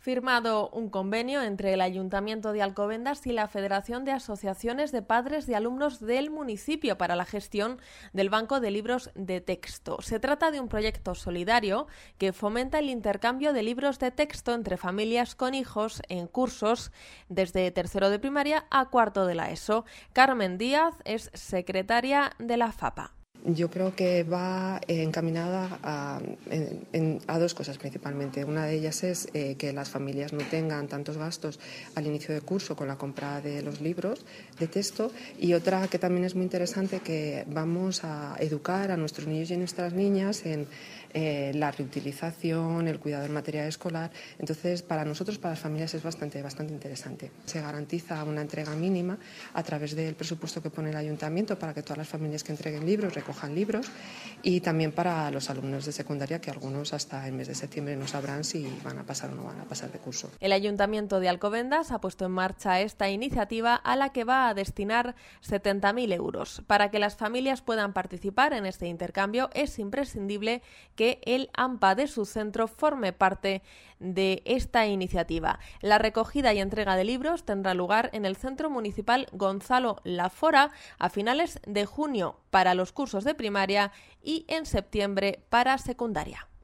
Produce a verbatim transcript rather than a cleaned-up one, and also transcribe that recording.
firmado un convenio entre el Ayuntamiento de Alcobendas y la Federación de Asociaciones de Padres de Alumnos del municipio para la gestión del Banco de Libros de Texto. Se trata de un proyecto solidario que fomenta el intercambio de libros de texto entre familias con hijos en cursos desde tercero de primaria a cuarto de la ESO. Carmen Díaz es secretaria de la FAPA. Yo creo que va encaminada a, en, en, a dos cosas principalmente. Una de ellas es eh, que las familias no tengan tantos gastos al inicio de curso con la compra de los libros de texto, y otra que también es muy interesante, que vamos a educar a nuestros niños y a nuestras niñas en eh, la reutilización, el cuidado del material escolar. Entonces, para nosotros, para las familias, es bastante, bastante interesante. Se garantiza una entrega mínima a través del presupuesto que pone el ayuntamiento para que todas las familias que entreguen libros recojan libros, y también para los alumnos de secundaria, que algunos hasta el mes de septiembre no sabrán si van a pasar o no van a pasar de curso. El Ayuntamiento de Alcobendas ha puesto en marcha esta iniciativa, a la que va a destinar setenta mil euros. Para que las familias puedan participar en este intercambio es imprescindible que el A M P A de su centro forme parte de esta iniciativa. La recogida y entrega de libros tendrá lugar en el Centro Municipal Gonzalo Lafora a finales de junio para los cursos de primaria y en septiembre para secundaria.